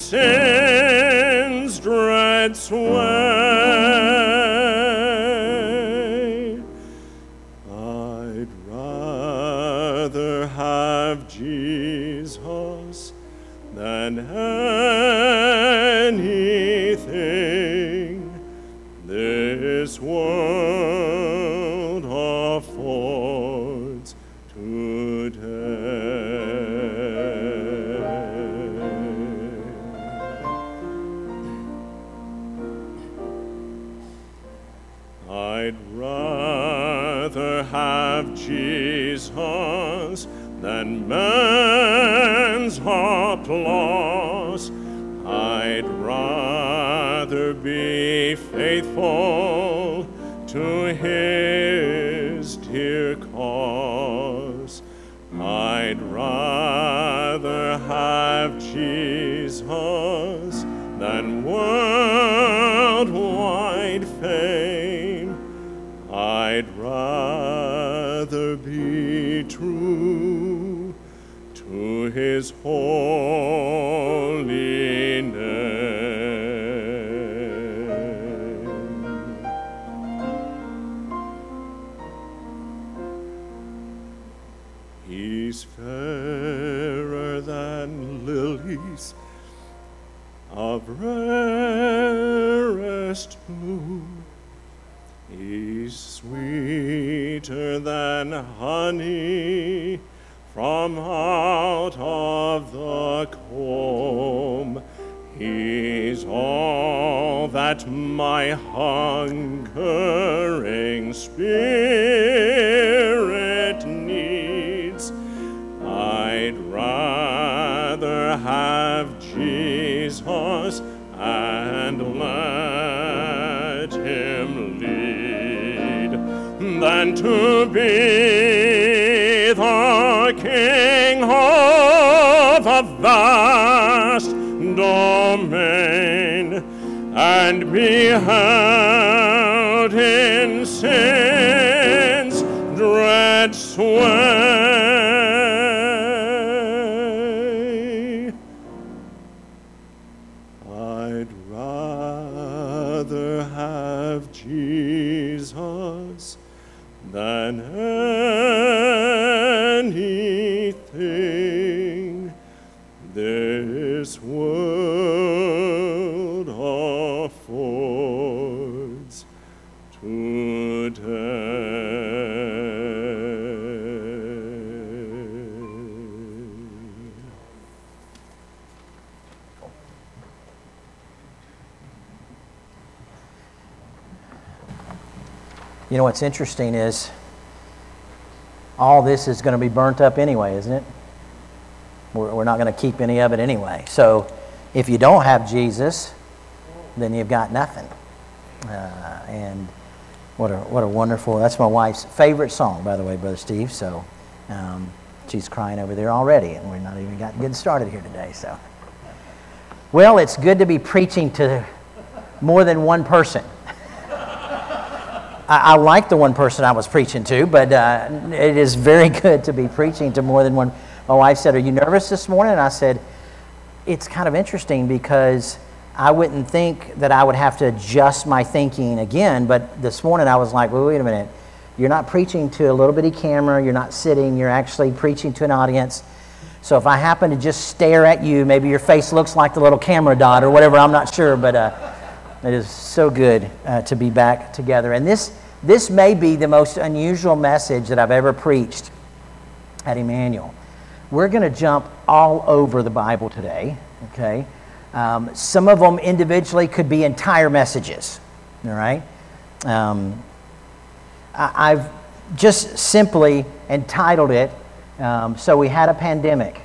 sin's dread sway. I'd rather have Jesus than anything this world affords today. I'd rather have Jesus than man's applause. I'd rather be faithful to his dear cause. I'd rather have Jesus than worldwide fame. I'd rather be true to his holy name. He's fairer than lilies of rarest bloom. He's sweeter than honey from out of the comb. He's all that my hungering spirit needs. I'd rather have Jesus and let him lead than to be the king of a vast domain and be held in sin's dread sway. I'd rather have Jesus than anything this world affords today. You know what's interesting is all this is going to be burnt up anyway, isn't it? We're not going to keep any of it anyway. So if you don't have Jesus, then you've got nothing. And what a wonderful, that's my wife's favorite song, by the way, Brother Steve. So she's crying over there already, and we're not even getting started here today. So, well, it's good to be preaching to more than one person. I like the one person I was preaching to, but it is very good to be preaching to more than one. My wife said, "Are you nervous this morning?" And I said, "It's kind of interesting because I wouldn't think that I would have to adjust my thinking again, but this morning I was like, well, wait a minute. You're not preaching to a little bitty camera. You're not sitting. You're actually preaching to an audience. So if I happen to just stare at you, maybe your face looks like the little camera dot or whatever. I'm not sure, but it is so good to be back together. And this may be the most unusual message that I've ever preached at Emmanuel. We're going to jump all over the Bible today, okay? Some of them individually could be entire messages, all right? I've just simply entitled it, So We Had a Pandemic.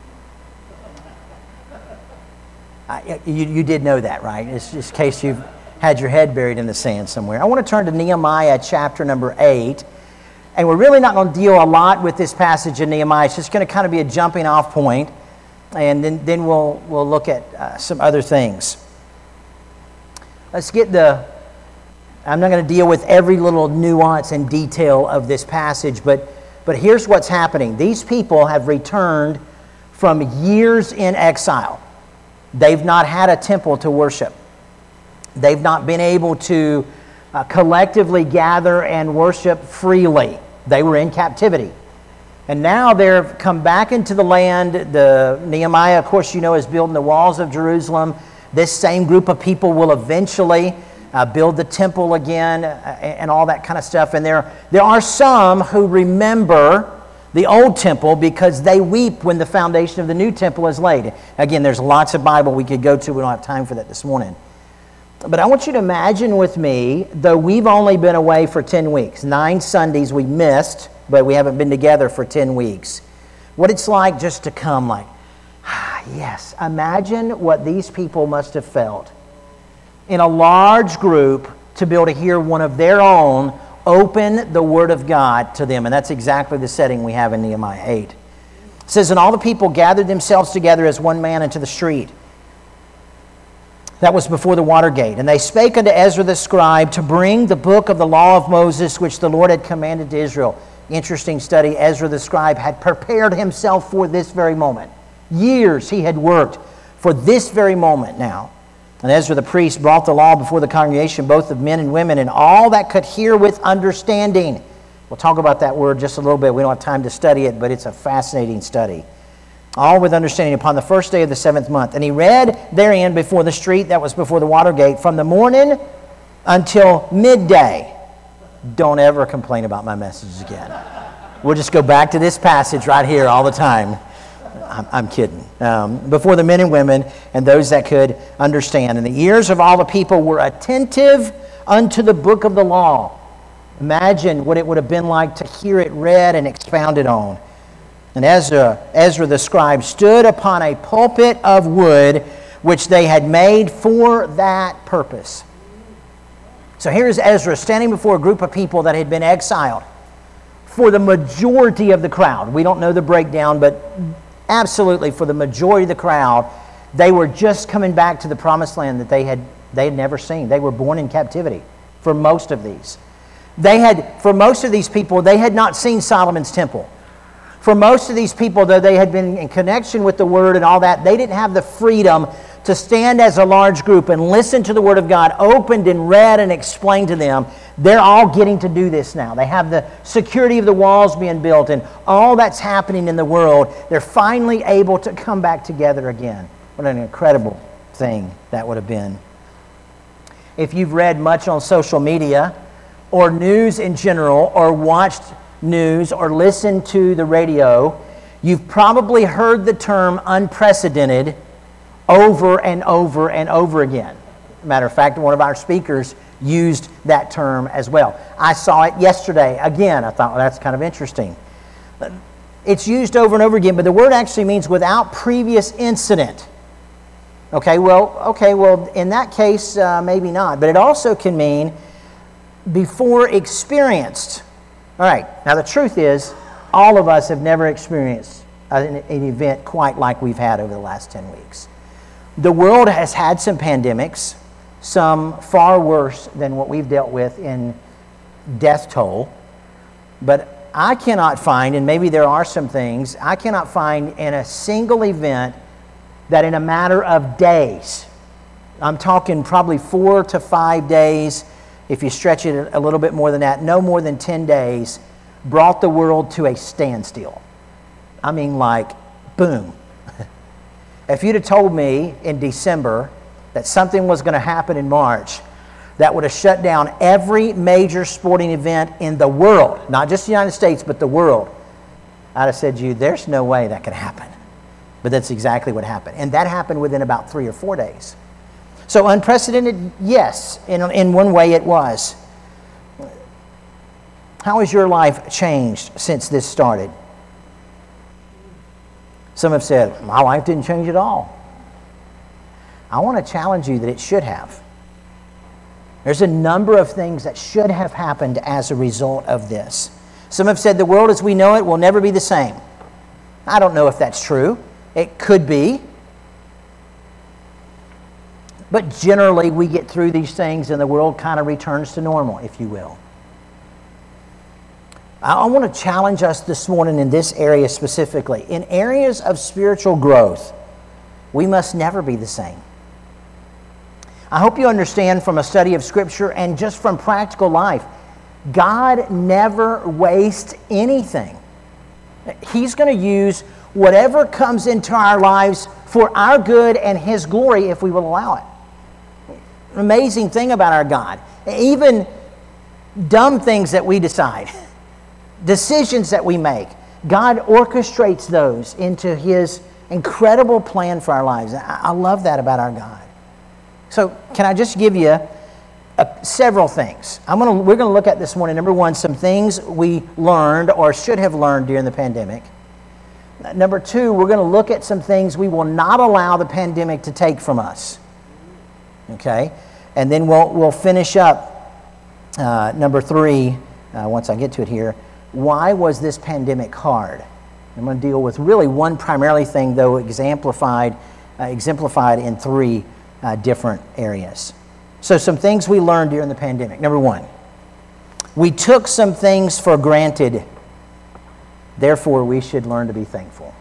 You did know that, right? It's just in case you've had your head buried in the sand somewhere. I want to turn to Nehemiah chapter number 8. And we're really not going to deal a lot with this passage in Nehemiah. It's just going to kind of be a jumping off point. And then we'll look at some other things. Let's get I'm not going to deal with every little nuance and detail of this passage, but here's what's happening. These people have returned from years in exile. They've not had a temple to worship. They've not been able to collectively gather and worship freely. They were in captivity. And now they've come back into the land. Nehemiah, of course, is building the walls of Jerusalem. This same group of people will eventually build the temple again and all that kind of stuff. And there are some who remember the old temple because they weep when the foundation of the new temple is laid. Again, there's lots of Bible we could go to. We don't have time for that this morning. But I want you to imagine with me, though we've only been away for 10 weeks, 9 Sundays we missed, but we haven't been together for 10 weeks, what it's like just to come like, yes, imagine what these people must have felt in a large group to be able to hear one of their own open the Word of God to them. And that's exactly the setting we have in Nehemiah 8. It says, and all the people gathered themselves together as one man into the street. That was before the water gate. And they spake unto Ezra the scribe to bring the book of the law of Moses, which the Lord had commanded to Israel. Interesting study. Ezra the scribe had prepared himself for this very moment. Years he had worked for this very moment now. And Ezra the priest brought the law before the congregation, both of men and women, and all that could hear with understanding. We'll talk about that word just a little bit. We don't have time to study it, but it's a fascinating study. All with understanding upon the first day of the 7th month. And he read therein before the street that was before the water gate from the morning until midday. Don't ever complain about my messages again. We'll just go back to this passage right here all the time. I'm kidding. Before the men and women and those that could understand. And the ears of all the people were attentive unto the book of the law. Imagine what it would have been like to hear it read and expounded on. And Ezra the scribe stood upon a pulpit of wood which they had made for that purpose. So here's Ezra standing before a group of people that had been exiled. For the majority of the crowd, we don't know the breakdown, but absolutely for the majority of the crowd, they were just coming back to the promised land that they had never seen. They were born in captivity for most of these. For most of these people, they had not seen Solomon's temple. For most of these people, though they had been in connection with the Word and all that, they didn't have the freedom to stand as a large group and listen to the Word of God opened and read and explained to them. They're all getting to do this now. They have the security of the walls being built and all that's happening in the world. They're finally able to come back together again. What an incredible thing that would have been. If you've read much on social media or news in general or watched news or listened to the radio, you've probably heard the term unprecedented over and over and over again. Matter of fact, one of our speakers used that term as well. I saw it yesterday. Again, I thought, well, that's kind of interesting. It's used over and over again, but the word actually means without previous incident. Okay, well, in that case, maybe not. But it also can mean before experienced. All right, now the truth is, all of us have never experienced an event quite like we've had over the last 10 weeks. The world has had some pandemics, some far worse than what we've dealt with in death toll. But I cannot find, and maybe there are some things, I cannot find in a single event that in a matter of days, I'm talking probably 4 to 5 days, if you stretch it a little bit more than that, no more than 10 days, brought the world to a standstill. I mean, like, boom. If you'd have told me in December that something was going to happen in March that would have shut down every major sporting event in the world, not just the United States, but the world, I'd have said to you, there's no way that could happen. But that's exactly what happened. And that happened within about 3 or 4 days. So unprecedented, yes, in one way it was. How has your life changed since this started? Some have said, my life didn't change at all. I want to challenge you that it should have. There's a number of things that should have happened as a result of this. Some have said the world as we know it will never be the same. I don't know if that's true. It could be. But generally, we get through these things and the world kind of returns to normal, if you will. I want to challenge us this morning in this area specifically. In areas of spiritual growth, we must never be the same. I hope you understand from a study of Scripture and just from practical life, God never wastes anything. He's going to use whatever comes into our lives for our good and His glory if we will allow it. Amazing thing about our God. Even dumb things that we decide, decisions that we make, God orchestrates those into His incredible plan for our lives. I love that about our God. So can I just give you several things? We're going to look at this morning. Number one, some things we learned or should have learned during the pandemic. Number two, we're going to look at some things we will not allow the pandemic to take from us. Okay? And then we'll finish up number three, once I get to it here. Why was this pandemic hard? I'm going to deal with really one primarily thing, though exemplified in three different areas. So some things we learned during the pandemic. Number one, we took some things for granted. Therefore, we should learn to be thankful.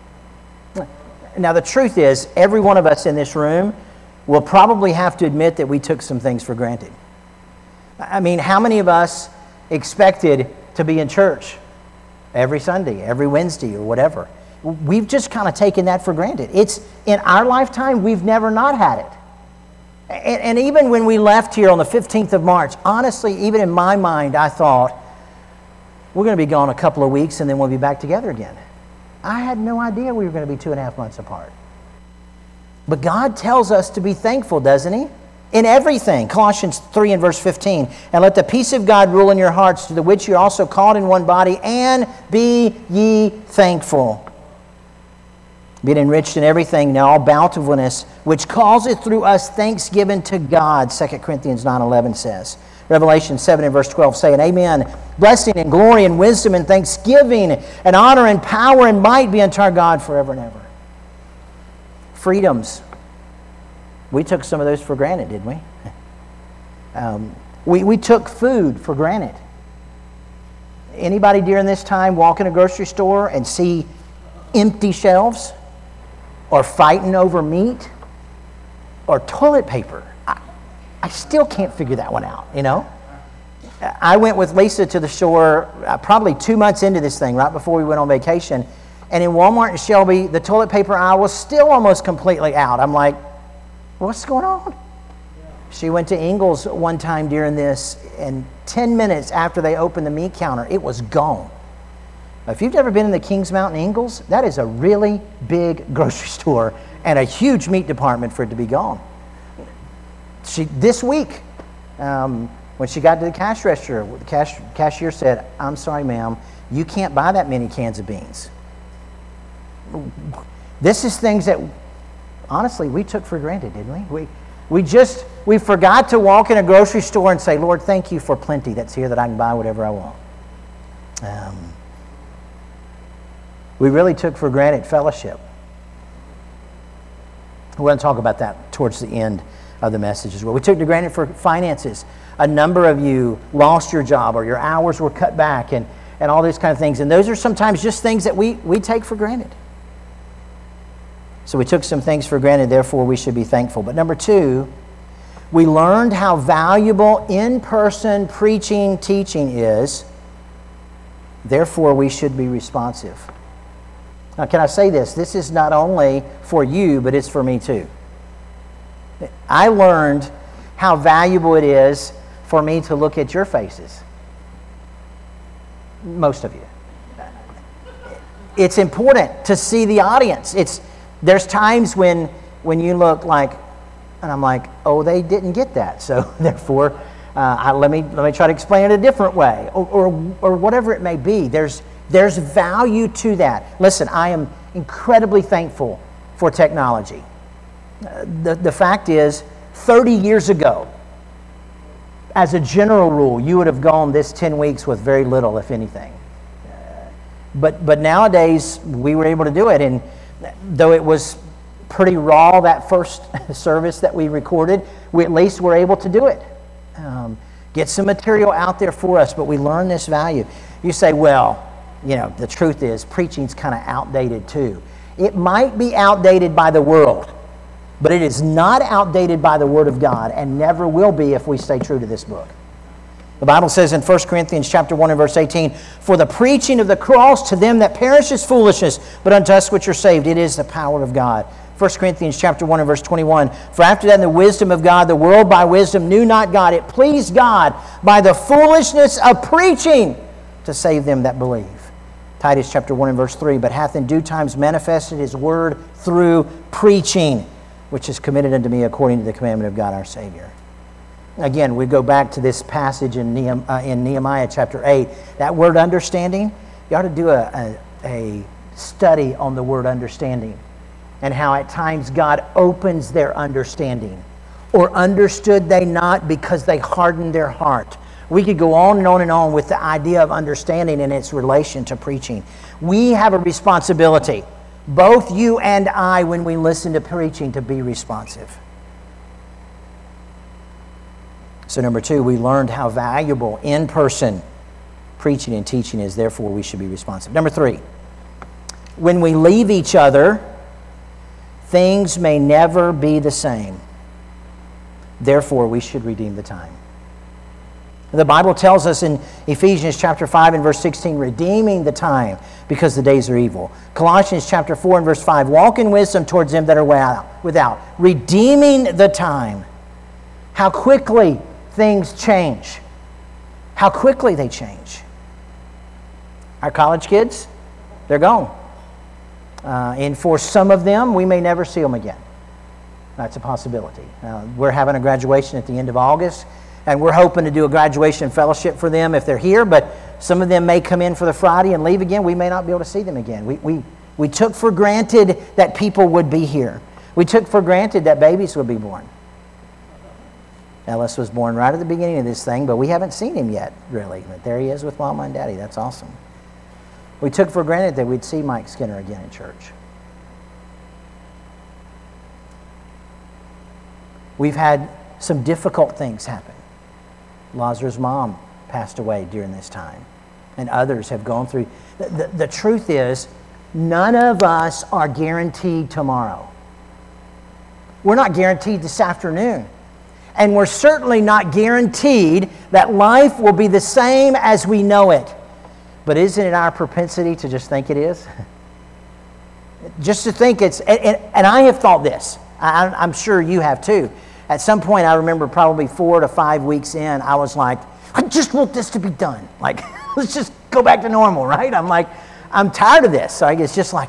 Now, the truth is, every one of us in this room will probably have to admit that we took some things for granted. I mean, how many of us expected to be in church every Sunday, every Wednesday, or whatever? We've just kind of taken that for granted. It's in our lifetime, we've never not had it. And even when we left here on the 15th of March, honestly, even in my mind, I thought, we're going to be gone a couple of weeks and then we'll be back together again. I had no idea we were going to be 2.5 months apart. But God tells us to be thankful, doesn't He? In everything. Colossians 3 and verse 15. And let the peace of God rule in your hearts, to the which you are also called in one body, and be ye thankful. Being enriched in everything, now all bountifulness, which causeth through us thanksgiving to God, 2 Corinthians 9:11 says. Revelation 7 and verse 12 saying, Amen. Blessing and glory and wisdom and thanksgiving and honor and power and might be unto our God forever and ever. Freedoms. We took some of those for granted, didn't we? We took food for granted. Anybody during this time walk in a grocery store and see empty shelves? Or fighting over meat? Or toilet paper? I still can't figure that one out, you know? I went with Lisa to the store probably 2 months into this thing, right before we went on vacation. And in Walmart and Shelby, the toilet paper aisle was still almost completely out. I'm like, what's going on? She went to Ingles one time during this, and 10 minutes after they opened the meat counter, it was gone. If you've ever been in the Kings Mountain Ingles, that is a really big grocery store and a huge meat department for it to be gone. This week, when she got to the cash register, the cashier said, I'm sorry, ma'am, you can't buy that many cans of beans. This is things that, honestly, we took for granted, didn't we? We forgot to walk in a grocery store and say, Lord, thank you for plenty that's here that I can buy whatever I want. We really took for granted fellowship. We're going to talk about that towards the end of the message as well. We took for granted for finances. A number of you lost your job or your hours were cut back and all these kind of things. And those are sometimes just things that we take for granted. So we took some things for granted, therefore we should be thankful. But number two, we learned how valuable in-person preaching, teaching is. Therefore we should be responsive. Now, can I say this? This is not only for you, but it's for me too. I learned how valuable it is for me to look at your faces. Most of you. It's important to see the audience. There's times when you look like, and I'm like, oh, they didn't get that. So therefore, let me try to explain it a different way, or whatever it may be. There's value to that. Listen, I am incredibly thankful for technology. The fact is, 30 years ago, as a general rule, you would have gone this 10 weeks with very little, if anything. But nowadays, we were able to do it. And though it was pretty raw, that first service that we recorded, we at least were able to do it. Get some material out there for us, but we learned this value. You say, well, you know, the truth is preaching's kind of outdated too. It might be outdated by the world, but it is not outdated by the Word of God and never will be if we stay true to this book. The Bible says in 1 Corinthians chapter 1 and verse 18, "For the preaching of the cross to them that perish is foolishness, but unto us which are saved it is the power of God." 1 Corinthians chapter 1 and verse 21, "For after that in the wisdom of God, the world by wisdom knew not God. It pleased God by the foolishness of preaching to save them that believe." Titus chapter 1 and verse 3, "But hath in due times manifested His word through preaching, which is committed unto me according to the commandment of God our Savior." Again, we go back to this passage in Nehemiah chapter 8. That word understanding, you ought to do a study on the word understanding and how at times God opens their understanding. Or understood they not because they hardened their heart. We could go on and on and on with the idea of understanding and its relation to preaching. We have a responsibility, both you and I, when we listen to preaching, to be responsive. So number 2, we learned how valuable in-person preaching and teaching is. Therefore, we should be responsive. Number 3, when we leave each other, things may never be the same. Therefore, we should redeem the time. The Bible tells us in Ephesians chapter 5 and verse 16, redeeming the time because the days are evil. Colossians chapter 4 and verse 5, walk in wisdom towards them that are without, redeeming the time. How quickly things change. How quickly they change. Our college kids, they're gone. And for some of them, we may never see them again. That's a possibility. We're having a graduation at the end of August, and we're hoping to do a graduation fellowship for them if they're here, but some of them may come in for the Friday and leave again. We may not be able to see them again. We took for granted that people would be here. We took for granted that babies would be born. Ellis was born right at the beginning of this thing, but we haven't seen him yet, really. But there he is with Mama and Daddy. That's awesome. We took for granted that we'd see Mike Skinner again in church. We've had some difficult things happen. Lazarus' mom passed away during this time, and others have gone through. The truth is, none of us are guaranteed tomorrow. We're not guaranteed this afternoon. And we're certainly not guaranteed that life will be the same as we know it. But isn't it our propensity to just think it is? Just to think it's, and I have thought this. I'm sure you have too. At some point, I remember probably 4 to 5 weeks in, I was like, I just want this to be done. Like, let's just go back to normal, right? I'm like, I'm tired of this. So it's just like,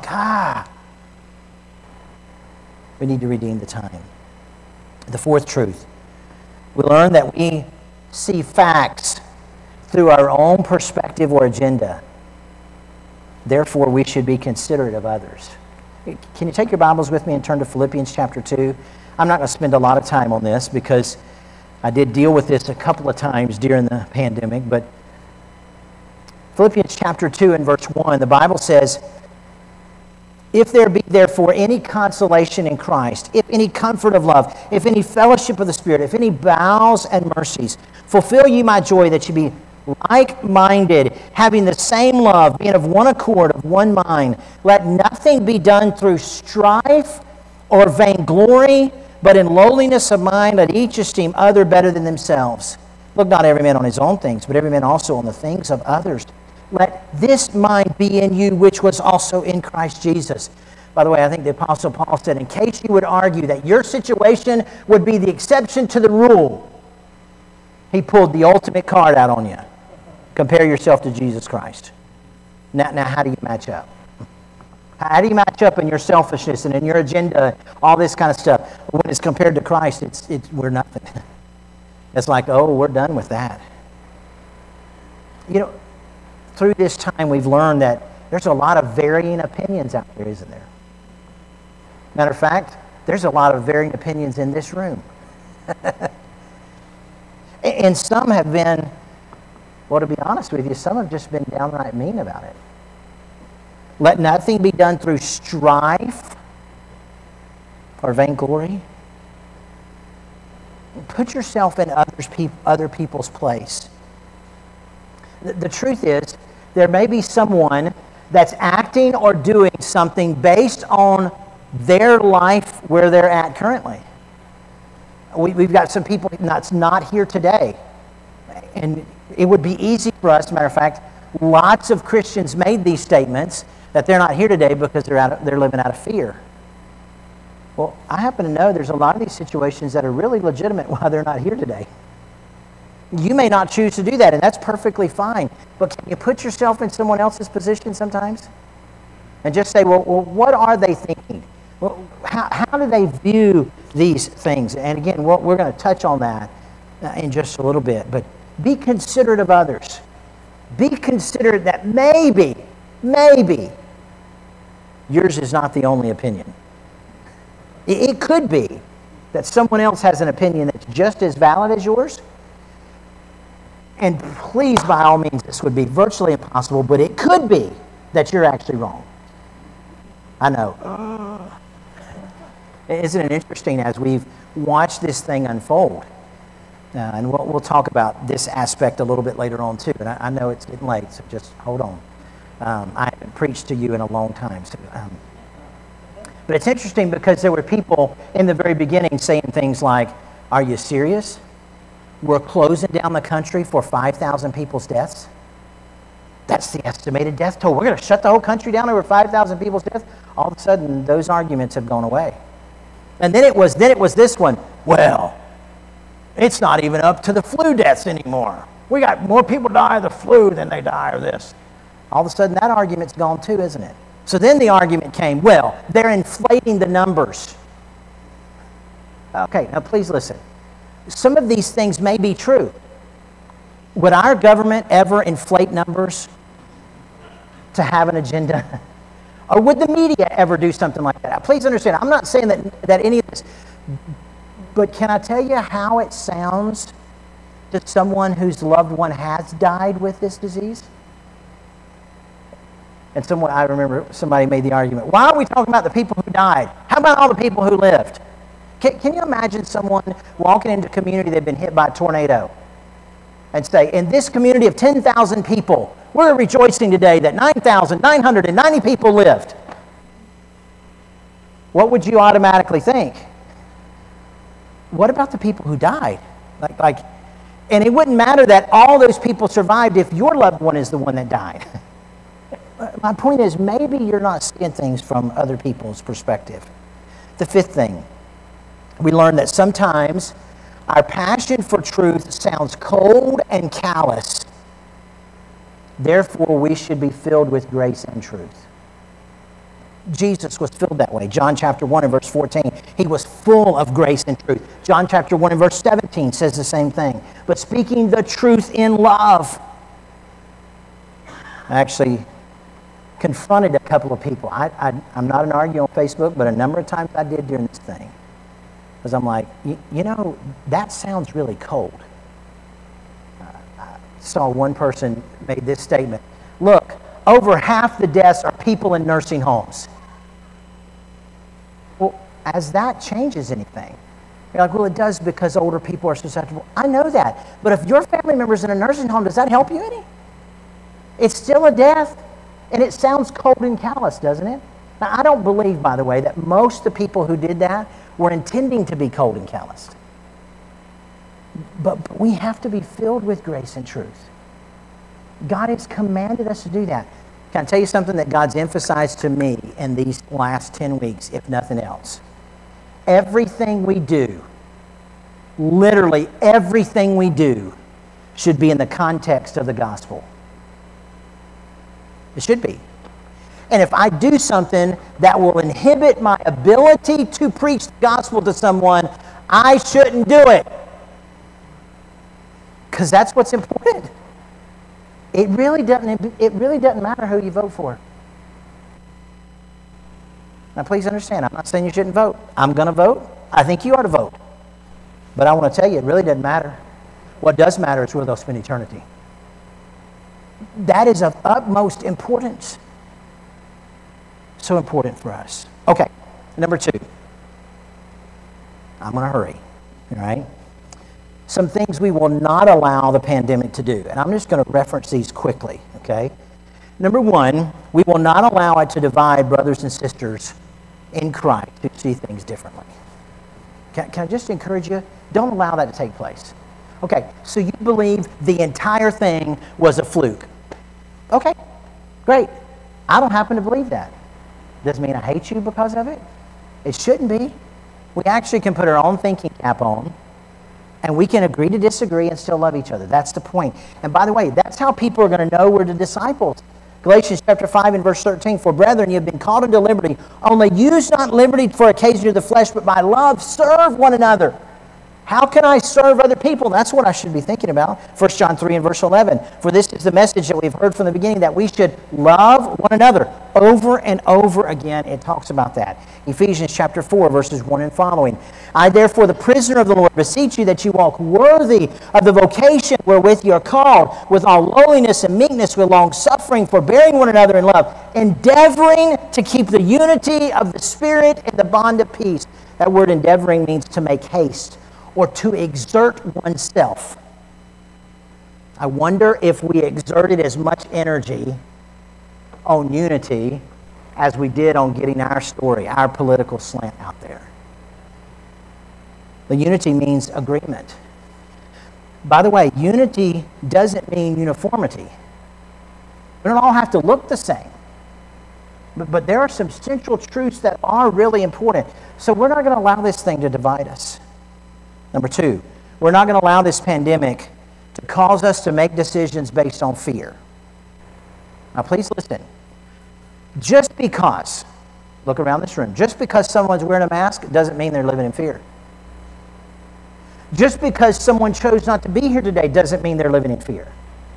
we need to redeem the time. The fourth truth, we learn that we see facts through our own perspective or agenda. Therefore, we should be considerate of others. Can you take your Bibles with me and turn to Philippians chapter 2? I'm not going to spend a lot of time on this because I did deal with this a couple of times during the pandemic, but Philippians chapter 2 and verse 1, the Bible says, if there be therefore any consolation in Christ, if any comfort of love, if any fellowship of the Spirit, if any bowels and mercies, fulfill ye my joy that ye be like-minded, having the same love, being of one accord, of one mind. Let nothing be done through strife or vainglory, but in lowliness of mind let each esteem other better than themselves. Look not every man on his own things, but every man also on the things of others. Let this mind be in you, which was also in Christ Jesus. By the way, I think the Apostle Paul said, in case you would argue that your situation would be the exception to the rule, he pulled the ultimate card out on you. Compare yourself to Jesus Christ. Now how do you match up? How do you match up in your selfishness and in your agenda, all this kind of stuff? When it's compared to Christ, we're nothing. It's like, oh, we're done with that. You know, through this time, we've learned that there's a lot of varying opinions out there, isn't there? Matter of fact, there's a lot of varying opinions in this room. And some have been, well, to be honest with you, some have just been downright mean about it. Let nothing be done through strife or vainglory. Put yourself in other people's place. The truth is, there may be someone that's acting or doing something based on their life where they're at currently. We've got some people that's not here today. And it would be easy for us, as a matter of fact, lots of Christians made these statements that they're not here today because they're living out of fear. Well, I happen to know there's a lot of these situations that are really legitimate why they're not here today. You may not choose to do that, and that's perfectly fine. But can you put yourself in someone else's position sometimes? And just say, well what are they thinking? Well, how do they view these things? And again, we're going to touch on that in just a little bit. But be considerate of others. Be considerate that maybe, yours is not the only opinion. It could be that someone else has an opinion that's just as valid as yours. And please, by all means, this would be virtually impossible, but it could be that you're actually wrong. I know. Isn't it interesting as we've watched this thing unfold? And we'll talk about this aspect a little bit later on too. And I know it's getting late, so just hold on. I haven't preached to you in a long time. So, but it's interesting because there were people in the very beginning saying things like, "Are you serious? We're closing down the country for 5,000 people's deaths? That's the estimated death toll. We're going to shut the whole country down over 5,000 people's deaths?" All of a sudden, those arguments have gone away. And then it was this one. Well, it's not even up to the flu deaths anymore. We got more people die of the flu than they die of this. All of a sudden, that argument's gone too, isn't it? So then the argument came, well, they're inflating the numbers. Okay, now please listen. Some of these things may be true. Would our government ever inflate numbers to have an agenda? Or would the media ever do something like that? Please understand, I'm not saying that any of this, but can I tell you how it sounds to someone whose loved one has died with this disease? And I remember somebody made the argument, why are we talking about the people who died? How about all the people who lived? Can you imagine someone walking into a community that had been hit by a tornado and say, in this community of 10,000 people, we're rejoicing today that 9,990 people lived. What would you automatically think? What about the people who died? And it wouldn't matter that all those people survived if your loved one is the one that died. My point is, maybe you're not seeing things from other people's perspective. The fifth thing, we learn that sometimes our passion for truth sounds cold and callous. Therefore, we should be filled with grace and truth. Jesus was filled that way. John chapter 1 and verse 14, he was full of grace and truth. John chapter 1 and verse 17 says the same thing. But speaking the truth in love. I actually confronted a couple of people. I'm not an arguer on Facebook, but a number of times I did during this thing. Because I'm like, you know, that sounds really cold. I saw one person made this statement. Look, over half the deaths are people in nursing homes. Well, as that changes anything, you're like, well, it does because older people are susceptible. I know that. But if your family member's in a nursing home, does that help you any? It's still a death. And it sounds cold and callous, doesn't it? Now, I don't believe, by the way, that most of the people who did that were intending to be cold and calloused. But we have to be filled with grace and truth. God has commanded us to do that. Can I tell you something that God's emphasized to me in these last 10 weeks, if nothing else? Everything we do, literally everything we do, should be in the context of the gospel. It should be. And if I do something that will inhibit my ability to preach the gospel to someone, I shouldn't do it. Because that's what's important. It really doesn't matter who you vote for. Now please understand, I'm not saying you shouldn't vote. I'm going to vote. I think you ought to vote. But I want to tell you, it really doesn't matter. What does matter is where they'll spend eternity. That is of utmost importance. So important for us. Okay, number 2. I'm going to hurry, all right? Some things we will not allow the pandemic to do. And I'm just going to reference these quickly, okay? Number 1, We will not allow it to divide brothers and sisters in Christ who see things differently. Can I just encourage you? Don't allow that to take place. Okay, so you believe the entire thing was a fluke. Okay, great. I don't happen to believe that. Doesn't mean I hate you because of it. It shouldn't be. We actually can put our own thinking cap on, and we can agree to disagree and still love each other. That's the point. And by the way, that's how people are going to know we're the disciples. Galatians chapter 5 and verse 13, "For brethren, you have been called into liberty. Only use not liberty for occasion of the flesh, but by love serve one another." How can I serve other people? That's what I should be thinking about. 1 John 3 and verse 11. "For this is the message that we've heard from the beginning, that we should love one another." Over and over again, it talks about that. Ephesians chapter 4, verses 1 and following. "I therefore, the prisoner of the Lord, beseech you that you walk worthy of the vocation wherewith you are called, with all lowliness and meekness, with long suffering, forbearing one another in love, endeavoring to keep the unity of the Spirit in the bond of peace." That word endeavoring means to make haste, or to exert oneself. I wonder if we exerted as much energy on unity as we did on getting our story, our political slant out there. The unity means agreement. By the way, unity doesn't mean uniformity. We don't all have to look the same. But there are some central truths that are really important. So we're not going to allow this thing to divide us. Number two, we're not going to allow this pandemic to cause us to make decisions based on fear. Now, please listen. Just because, look around this room, just because someone's wearing a mask doesn't mean they're living in fear. Just because someone chose not to be here today doesn't mean they're living in fear.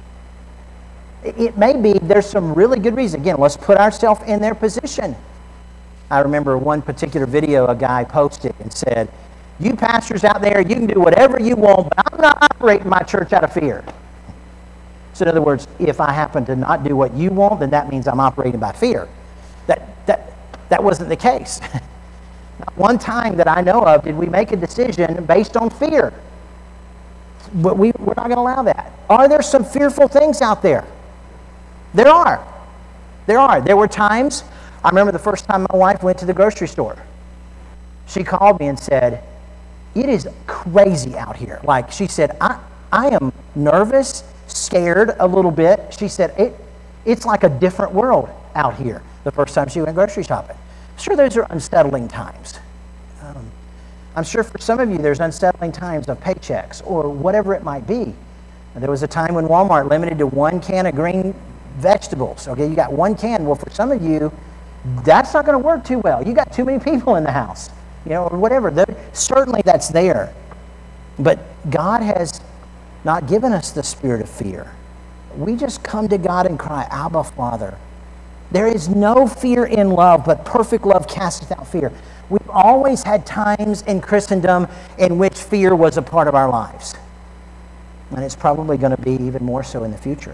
It may be there's some really good reason. Again, let's put ourselves in their position. I remember one particular video a guy posted and said, "You pastors out there, you can do whatever you want, but I'm not operating my church out of fear." So in other words, if I happen to not do what you want, then that means I'm operating by fear. That wasn't the case. Not one time that I know of did we make a decision based on fear. But we're not going to allow that. Are there some fearful things out there? There are. There were times, I remember the first time my wife went to the grocery store. She called me and said, "It is crazy out here." Like she said, I am nervous, scared a little bit. She said, it's like a different world out here the first time she went grocery shopping. Sure, those are unsettling times. I'm sure for some of you there's unsettling times of paychecks or whatever it might be. And there was a time when Walmart limited to 1 can of green vegetables. Okay, you got 1 can. Well, for some of you, that's not going to work too well. You got too many people in the house, or whatever. Certainly that's there. But God has not given us the spirit of fear. We just come to God and cry, "Abba, Father." There is no fear in love, but perfect love casteth out fear. We've always had times in Christendom in which fear was a part of our lives. And it's probably going to be even more so in the future.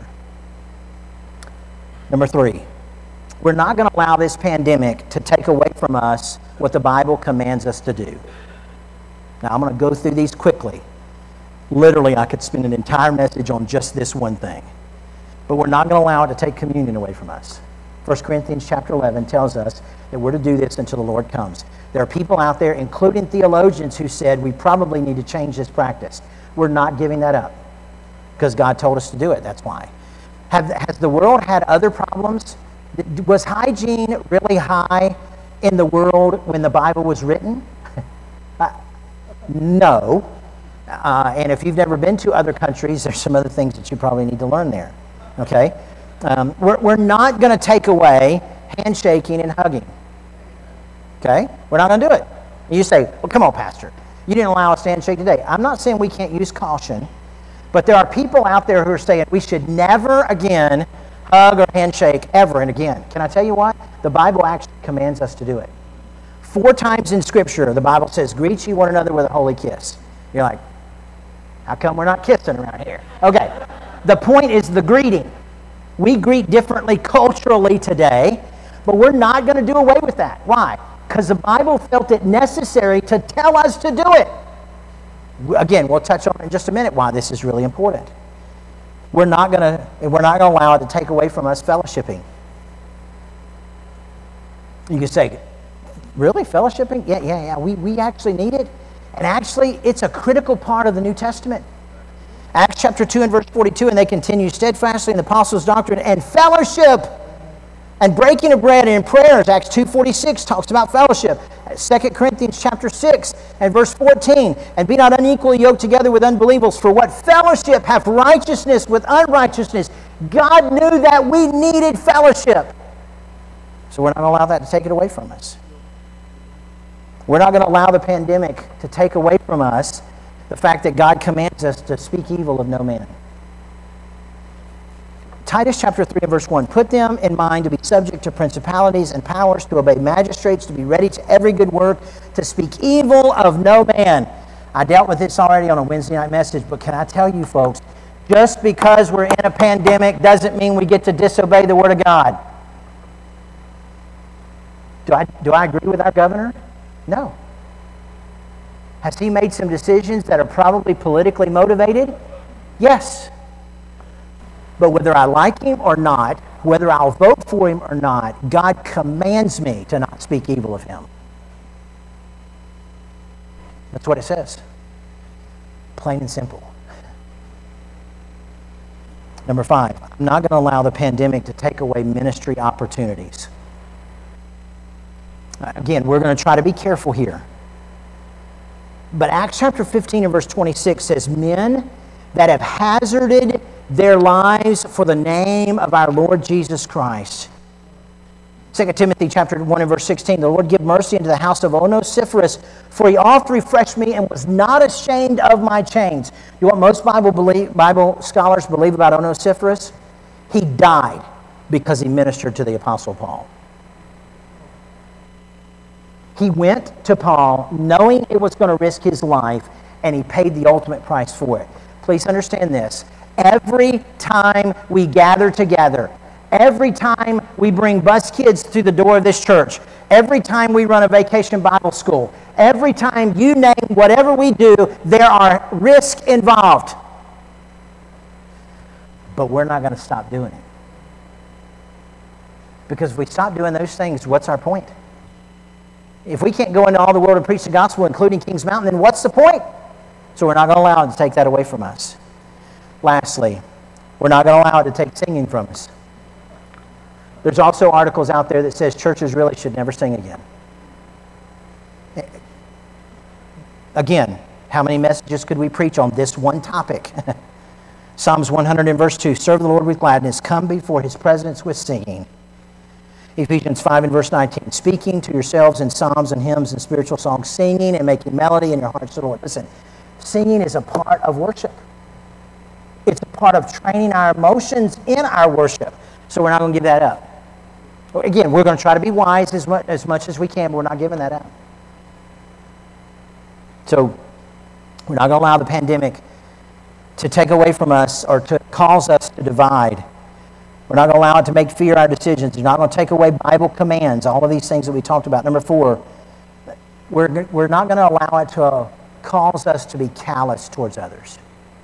Number 3, we're not going to allow this pandemic to take away from us what the Bible commands us to do. Now, I'm going to go through these quickly. Literally, I could spend an entire message on just this one thing. But we're not going to allow it to take communion away from us. 1 Corinthians chapter 11 tells us that we're to do this until the Lord comes. There are people out there, including theologians, who said we probably need to change this practice. We're not giving that up because God told us to do it. That's why. Has the world had other problems? Was hygiene really high in the world when the Bible was written? No. And if you've never been to other countries, there's some other things that you probably need to learn there. Okay? We're not going to take away handshaking and hugging. Okay? We're not going to do it. And you say, "Well, come on, Pastor. You didn't allow us to handshake today." I'm not saying we can't use caution, but there are people out there who are saying we should never again hug or handshake ever and again. Can I tell you what? The Bible actually commands us to do it. 4 times in Scripture, the Bible says, "Greet ye one another with a holy kiss." You're like, how come we're not kissing around here? Okay. The point is the greeting. We greet differently culturally today, but we're not going to do away with that. Why? Because the Bible felt it necessary to tell us to do it. Again, we'll touch on in just a minute why this is really important. We're not going to allow it to take away from us fellowshipping. You can say, really, fellowshipping? Yeah, we actually need it. And actually, it's a critical part of the New Testament. Acts chapter 2 and verse 42, and they continue steadfastly in the apostles' doctrine and fellowship and breaking of bread and in prayers. Acts 2:46 talks about fellowship. 2 Corinthians chapter 6 and verse 14, and be not unequally yoked together with unbelievers, for what fellowship hath righteousness with unrighteousness? God knew that we needed fellowship. So we're not going to allow that to take it away from us. We're not going to allow the pandemic to take away from us the fact that God commands us to speak evil of no man. Titus chapter 3 and verse 1, put them in mind to be subject to principalities and powers, to obey magistrates, to be ready to every good work, to speak evil of no man. I dealt with this already on a Wednesday night message, but can I tell you folks, just because we're in a pandemic doesn't mean we get to disobey the Word of God. Do I agree with our governor? No. Has he made some decisions that are probably politically motivated? Yes. But whether I like him or not, whether I'll vote for him or not, God commands me to not speak evil of him. That's what it says. Plain and simple. Number 5, I'm not going to allow the pandemic to take away ministry opportunities. Again, we're going to try to be careful here. But Acts chapter 15 and verse 26 says, men that have hazarded their lives for the name of our Lord Jesus Christ. 2 Timothy chapter 1 and verse 16, the Lord give mercy unto the house of Onesiphorus, for he oft refreshed me and was not ashamed of my chains. You know what most Bible scholars believe about Onesiphorus? He died because he ministered to the Apostle Paul. He went to Paul knowing it was going to risk his life, and he paid the ultimate price for it. Please understand this. Every time we gather together, every time we bring bus kids through the door of this church, every time we run a vacation Bible school, every time you name whatever we do, there are risks involved. But we're not going to stop doing it. Because if we stop doing those things, what's our point? If we can't go into all the world and preach the gospel, including Kings Mountain, then what's the point? So we're not going to allow it to take that away from us. Lastly, we're not going to allow it to take singing from us. There's also articles out there that says churches really should never sing again. Again, how many messages could we preach on this one topic? Psalms 100 and verse 2, serve the Lord with gladness, come before his presence with singing. Ephesians 5 and verse 19, speaking to yourselves in psalms and hymns and spiritual songs, singing and making melody in your hearts to the Lord. Listen, singing is a part of worship. It's a part of training our emotions in our worship. So we're not going to give that up. Again, we're going to try to be wise as much as we can, but we're not giving that up. So we're not going to allow the pandemic to take away from us or to cause us to divide. We're not going to allow it to make fear our decisions. It's not going to take away Bible commands, all of these things that we talked about. Number 4, we're not going to allow it to cause us to be callous towards others.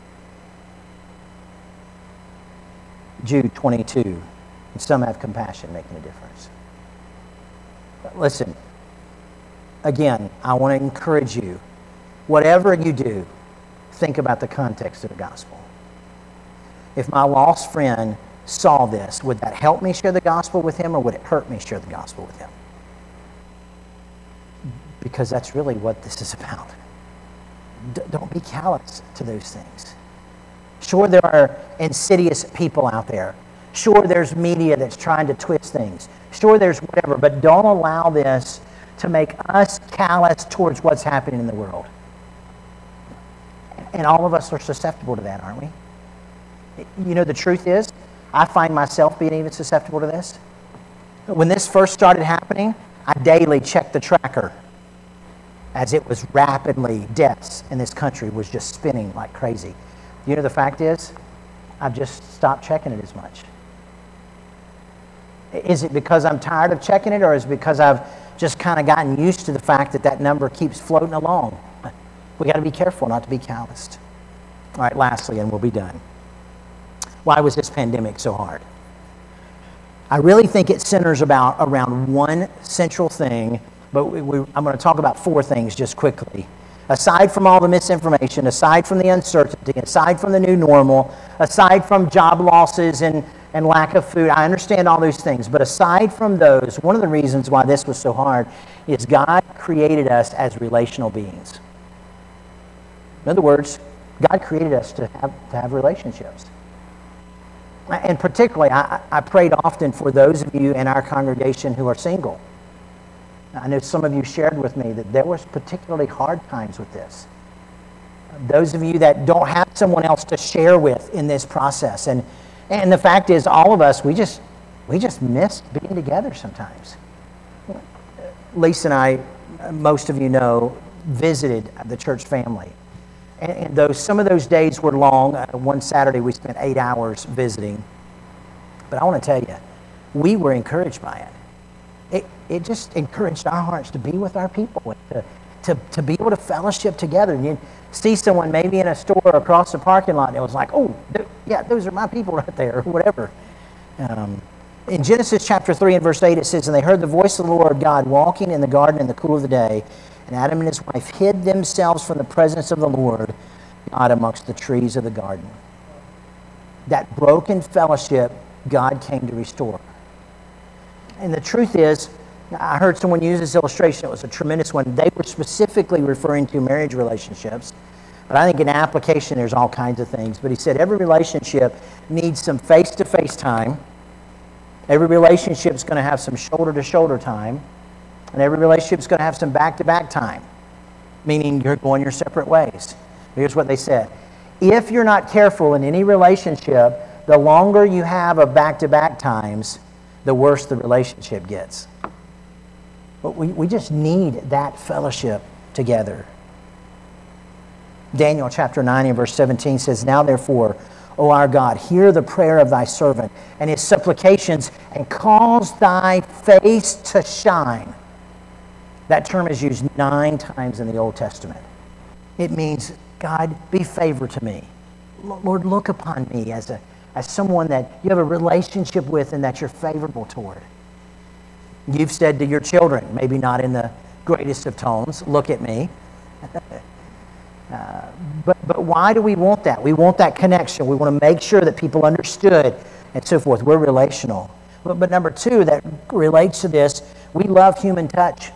Jude 22, and some have compassion, making a difference. But listen, again, I want to encourage you, whatever you do, think about the context of the gospel. If my lost friend saw this, would that help me share the gospel with him, or would it hurt me share the gospel with him? Because that's really what this is about. Don't be callous to those things. Sure, there are insidious people out there. Sure, there's media that's trying to twist things. Sure, there's whatever, but don't allow this to make us callous towards what's happening in the world. And all of us are susceptible to that, aren't we? You know, the truth is, I find myself being even susceptible to this. When this first started happening, I daily checked the tracker as it was rapidly, deaths in this country was just spinning like crazy. You know, the fact is, I've just stopped checking it as much. Is it because I'm tired of checking it, or is it because I've just kind of gotten used to the fact that that number keeps floating along? We got to be careful not to be calloused. All right, lastly, and we'll be done. Why was this pandemic so hard? I really think it centers around one central thing, but I'm going to talk about four things just quickly. Aside from all the misinformation, aside from the uncertainty, aside from the new normal, aside from job losses and lack of food, I understand all those things. But aside from those, one of the reasons why this was so hard is God created us as relational beings. In other words, God created us to have relationships. And particularly, I prayed often for those of you in our congregation who are single. I know some of you shared with me that there was particularly hard times with this. Those of you that don't have someone else to share with in this process. And the fact is, all of us, we just miss being together sometimes. Lisa and I, most of you know, visited the church family. And some of those days were long. One Saturday we spent 8 hours visiting. But I want to tell you, we were encouraged by it. It just encouraged our hearts to be with our people, to be able to fellowship together. And you see someone maybe in a store across the parking lot, and it was like, oh, yeah, those are my people right there, or whatever. In Genesis chapter 3 and verse 8, it says, "And they heard the voice of the Lord God walking in the garden in the cool of the day. And Adam and his wife hid themselves from the presence of the Lord God amongst the trees of the garden." That broken fellowship, God came to restore. And the truth is, I heard someone use this illustration. It was a tremendous one. They were specifically referring to marriage relationships. But I think in application, there's all kinds of things. But he said every relationship needs some face-to-face time. Every relationship is going to have some shoulder-to-shoulder time. And every relationship is going to have some back-to-back time, meaning you're going your separate ways. Here's what they said. If you're not careful in any relationship, the longer you have of back-to-back times, the worse the relationship gets. But we just need that fellowship together. Daniel chapter 9 and verse 17 says, "Now therefore, O our God, hear the prayer of thy servant and his supplications, and cause thy face to shine." That term is used 9 times in the Old Testament. It means, God, be favor to me. Lord, look upon me as someone that you have a relationship with and that you're favorable toward. You've said to your children, maybe not in the greatest of tones, look at me. But why do we want that? We want that connection. We want to make sure that people understood and so forth. We're relational. But number 2 that relates to this, we love human touch.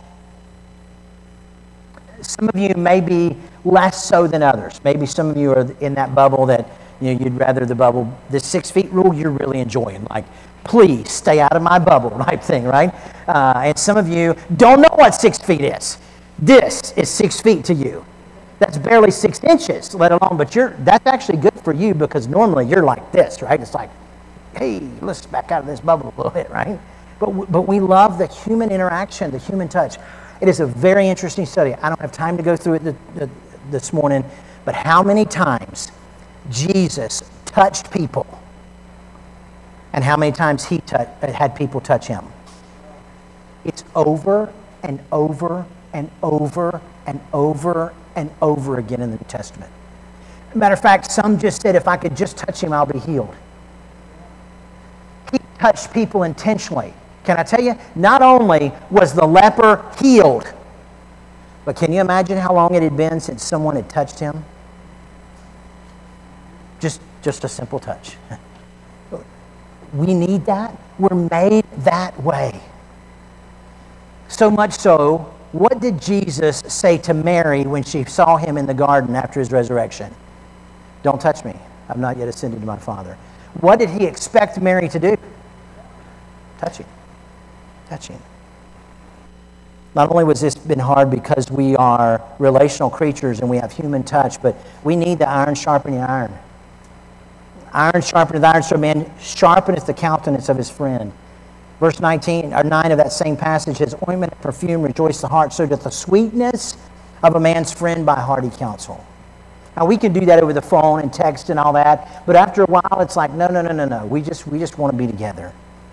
Some of you may be less so than others. Maybe some of you are in that bubble that you'd rather the 6 feet rule you're really enjoying. Like, please stay out of my bubble type thing, right? And some of you don't know what 6 feet is. This is 6 feet to you. That's barely 6 inches, let alone, but that's actually good for you because normally you're like this, right? It's like, hey, let's back out of this bubble a little bit, right? But we love the human interaction, the human touch. It is a very interesting study. I don't have time to go through it this morning, but how many times Jesus touched people and how many times he had people touch him? It's over and over and over and over and over again in the New Testament. Matter of fact, some just said, if I could just touch him, I'll be healed. He touched people intentionally. Can I tell you, not only was the leper healed, but can you imagine how long it had been since someone had touched him? Just a simple touch. We need that. We're made that way. So much so, what did Jesus say to Mary when she saw him in the garden after his resurrection? Don't touch me. I've not yet ascended to my Father. What did he expect Mary to do? Touch him. Touch him. Not only was this been hard because we are relational creatures and we have human touch, but we need the iron sharpening iron. Iron sharpeneth iron, so man sharpeneth the countenance of his friend. Verse 9 of that same passage says, "Ointment and perfume rejoice the heart, so doth the sweetness of a man's friend by hearty counsel." Now we can do that over the phone and text and all that, but after a while it's like, no. We just want to be together.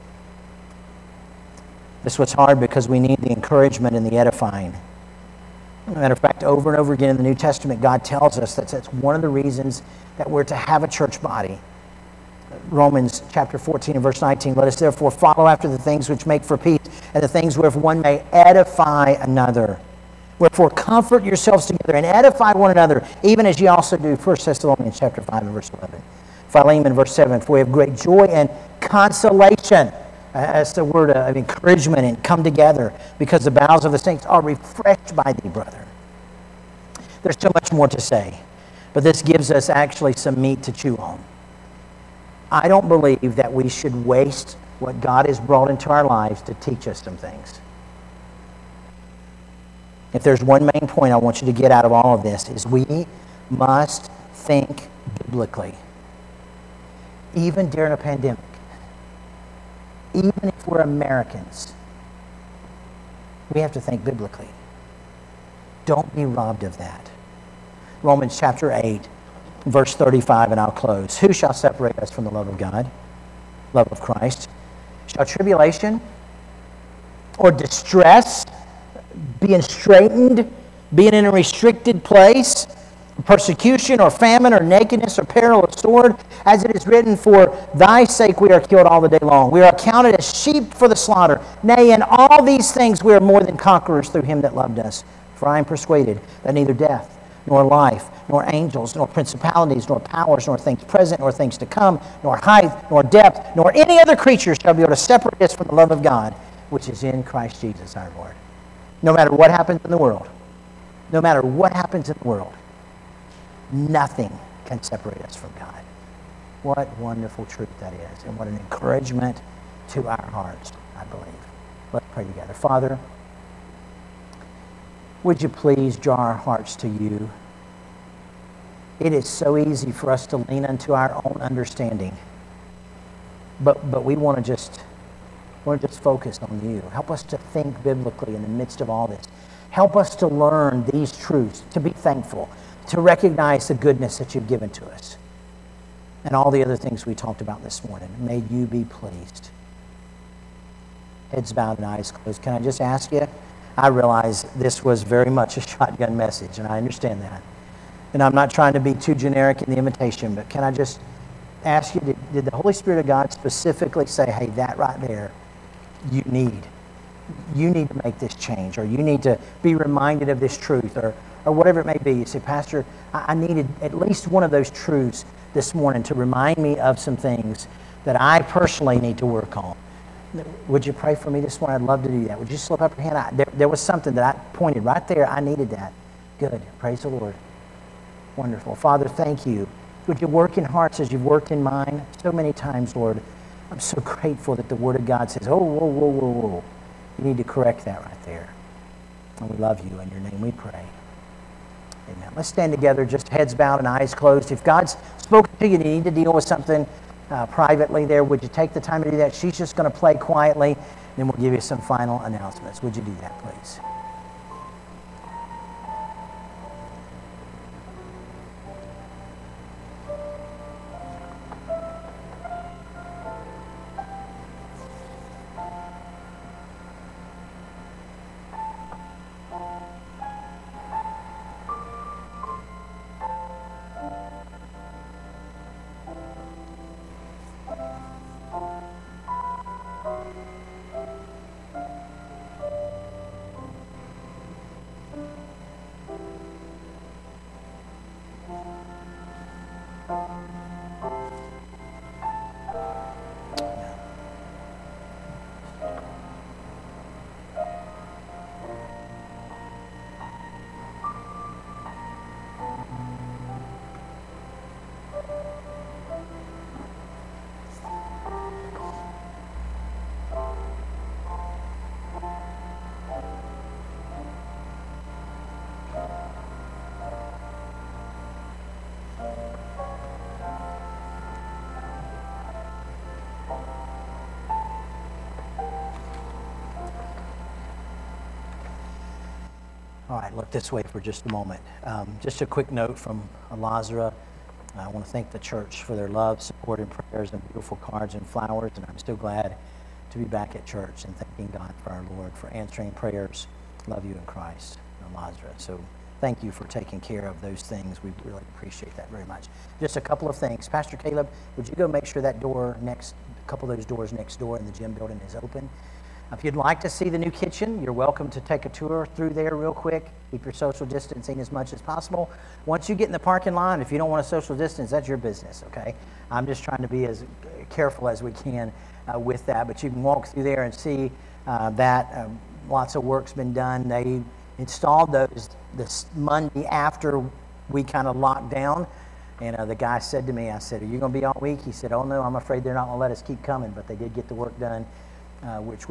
This was hard because we need the encouragement and the edifying. As a matter of fact, over and over again in the New Testament, God tells us that that's one of the reasons that we're to have a church body. Romans chapter 14 and verse 19. Let us therefore follow after the things which make for peace, and the things wherewith one may edify another. Wherefore comfort yourselves together and edify one another, even as ye also do. 1 Thessalonians chapter 5 and verse 11. Philemon verse 7. For we have great joy and consolation. That's the word of encouragement and come together, because the bowels of the saints are refreshed by thee, brother. There's so much more to say, but this gives us actually some meat to chew on. I don't believe that we should waste what God has brought into our lives to teach us some things. If there's one main point I want you to get out of all of this, is we must think biblically. Even during a pandemic. Even if we're Americans, we have to think biblically. Don't be robbed of that. Romans chapter 8, verse 35, and I'll close. Who shall separate us from the love of God, love of Christ? Shall tribulation or distress, being straitened, being in a restricted place, persecution or famine or nakedness or peril or sword, as it is written, for thy sake we are killed all the day long. We are accounted as sheep for the slaughter. Nay, in all these things we are more than conquerors through him that loved us. For I am persuaded that neither death, nor life, nor angels, nor principalities, nor powers, nor things present, nor things to come, nor height, nor depth, nor any other creature shall be able to separate us from the love of God, which is in Christ Jesus our Lord. No matter what happens in the world, no matter what happens in the world, nothing can separate us from God. What wonderful truth that is, and what an encouragement to our hearts, I believe. Let's pray together. Father, would you please draw our hearts to you? It is so easy for us to lean into our own understanding, but we want to just focus on you. Help us to think biblically in the midst of all this. Help us to learn these truths, to be thankful, to recognize the goodness that you've given to us, and all the other things we talked about this morning. May you be pleased. Heads bowed and eyes closed. Can I just ask you? I realize this was very much a shotgun message, and I understand that. And I'm not trying to be too generic in the invitation, but can I just ask you, did the Holy Spirit of God specifically say, hey, that right there, you need to make this change, or you need to be reminded of this truth, or whatever it may be? You say, Pastor, I needed at least one of those truths this morning to remind me of some things that I personally need to work on. Would you pray for me this morning? I'd love to do that. Would you slip up your hand? There was something that I pointed right there. I needed that. Good. Praise the Lord. Wonderful. Father, thank you. Would you work in hearts as you've worked in mine so many times, Lord? I'm so grateful that the Word of God says, oh, whoa, whoa, whoa, whoa. You need to correct that right there. And we love you. In your name we pray. Amen. Let's stand together, just heads bowed and eyes closed. If God's spoken to you and you need to deal with something privately there, would you take the time to do that? She's just going to play quietly, then we'll give you some final announcements. Would you do that, please? All right, look this way for just a moment. Just a quick note from Lazara. I want to thank the church for their love, support, and prayers, and beautiful cards and flowers. And I'm still glad to be back at church and thanking God for our Lord for answering prayers. Love you in Christ, Lazara. So thank you for taking care of those things. We really appreciate that very much. Just a couple of things. Pastor Caleb, would you go make sure that door next, a couple of those doors next door in the gym building is open? If you'd like to see the new kitchen, you're welcome to take a tour through there real quick. Keep your social distancing as much as possible. Once you get in the parking lot, if you don't want to social distance, that's your business, okay? I'm just trying to be as careful as we can with that. But you can walk through there and see that lots of work's been done. They installed those this Monday after we kind of locked down. And the guy said to me, I said, "Are you going to be all week?" He said, "Oh, no, I'm afraid they're not going to let us keep coming." But they did get the work done, which